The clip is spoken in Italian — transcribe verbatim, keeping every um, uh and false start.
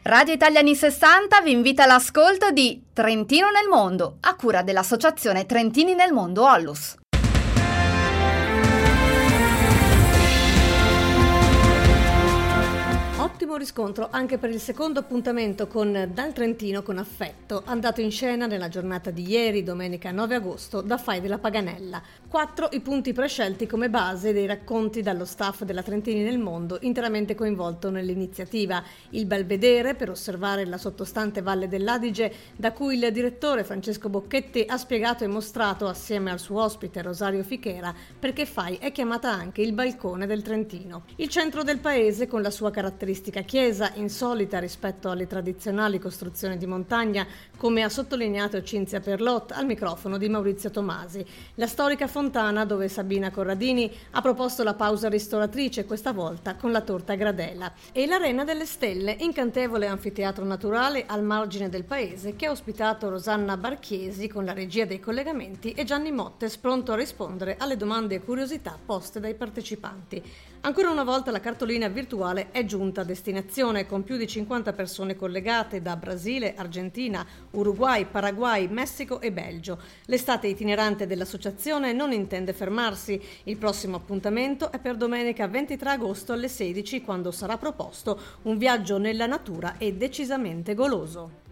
Radio Italia anni sessanta vi invita all'ascolto di Trentino nel mondo, a cura dell'associazione Trentini nel mondo Ollus. Ottimo riscontro anche per il secondo appuntamento con Dal Trentino con affetto, andato in scena nella giornata di ieri, domenica nove agosto, da Fai della Paganella. Quattro i punti prescelti come base dei racconti dallo staff della Trentini nel mondo, interamente coinvolto nell'iniziativa. Il Belvedere, per osservare la sottostante Valle dell'Adige, da cui il direttore Francesco Bocchetti ha spiegato e mostrato, assieme al suo ospite Rosario Fichera, perché Fai è chiamata anche il balcone del Trentino. Il centro del paese, con la sua caratteristica chiesa, insolita rispetto alle tradizionali costruzioni di montagna, come ha sottolineato Cinzia Perlot al microfono di Maurizio Tomasi. La storica fontana dove Sabina Corradini ha proposto la pausa ristoratrice, questa volta con la torta a gradela. E l'Arena delle Stelle, incantevole anfiteatro naturale al margine del paese, che ha ospitato Rosanna Barchiesi con la regia dei collegamenti e Gianni Mottes pronto a rispondere alle domande e curiosità poste dai partecipanti. Ancora una volta la cartolina virtuale è giunta a destinazione, con più di cinquanta persone collegate da Brasile, Argentina, Uruguay, Paraguay, Messico e Belgio. L'estate itinerante dell'associazione non intende fermarsi. Il prossimo appuntamento è per domenica ventitré agosto alle sedici, quando sarà proposto un viaggio nella natura e decisamente goloso.